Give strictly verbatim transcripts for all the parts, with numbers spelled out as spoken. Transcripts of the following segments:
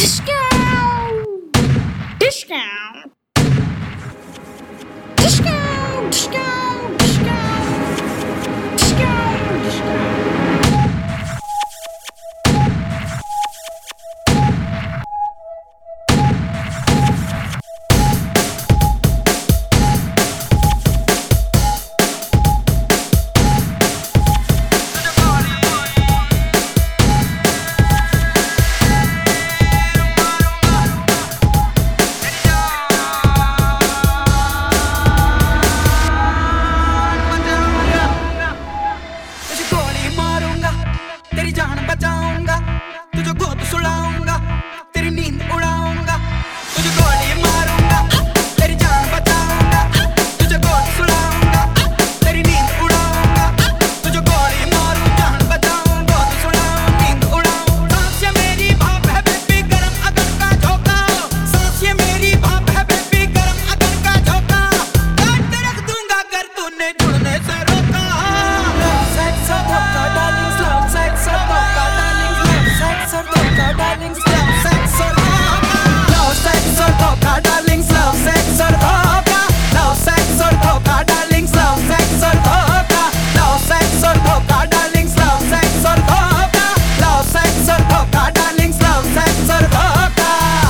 Disco, disco, disco, disco, disco, disco, disco. तेरी जान बचाऊंगा, तुझे गोद सुलाऊंगा, तेरी नींद उड़ाऊंगा, तुझे गोली मारूंगा, तेरी जान बचाऊंगा, तुझे गोद सुलाऊंगा, तेरी नींद उड़ाऊंगा, तुझे गोली मारूं, जान बचाऊं, गोद सुलाऊं, नींद उड़ाऊं। सांस ये मेरी भाप है बेबी गरम अगर का झोंका, सांस ये मेरी भाप है बेबी गरम अगर का झोंका, काट के रख दूंगा अगर तूने जुड़ने से रोका। सेक्स और धोखा डार्लिंग, स्लो सेक्स और धोखा डार्लिंग, स्लो सेक्स और धोखा डार्लिंग, स्लो सेक्स और धोखा, लो सेक्स और धोखा डार्लिंग, स्लो सेक्स और धोखा, लो सेक्स और धोखा डार्लिंग, स्लो सेक्स और धोखा, लो सेक्स और धोखा डार्लिंग, स्लो सेक्स और धोखा, लो सेक्स और धोखा डार्लिंग, स्लो सेक्स और धोखा।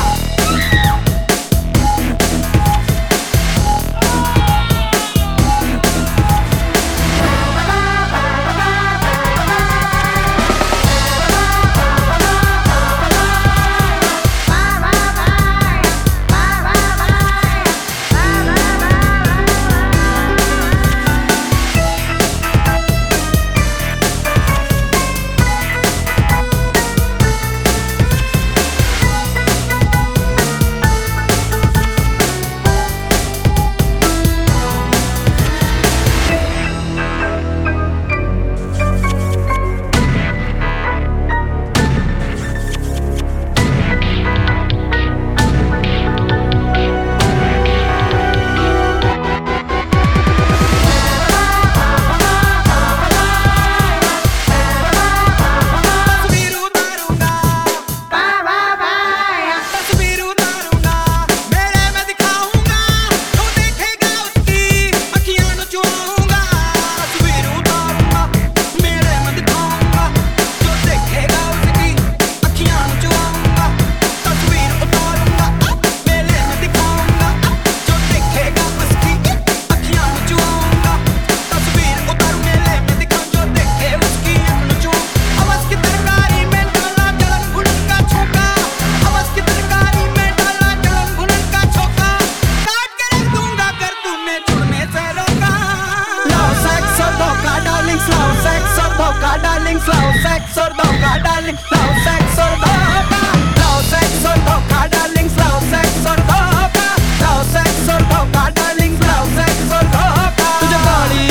Darling, slow sex or धोखा darling, slow sex or धोखा, slow sex or धोखा darling, slow sex or धोखा, slow sex or धोखा darling, slow sex or धोखा। तुझे गोली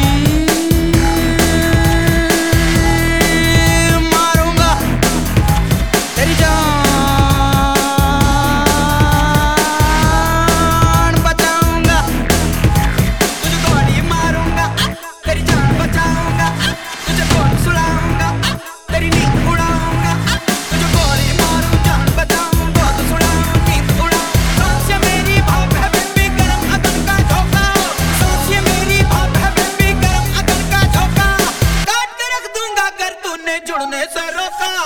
मारूंगा, तेरी जान बचाऊंगा, तुझे गोली मारूंगा, तेरी जान बचाऊंगा, तुझे गोद सुलाऊंगा, तेरी नींद उड़ाऊंगा, तुझे गोली मारूं, जान बचाऊं, गोद सुलाऊं, नींद उड़ाऊं। सांस ये मेरी भाप है बेबी गरम अगर का झोंका, सांस ये मेरी भाप है बेबी गरम अगर का झोंका, काट के रख दूंगा अगर तूने जुड़ने से रोका।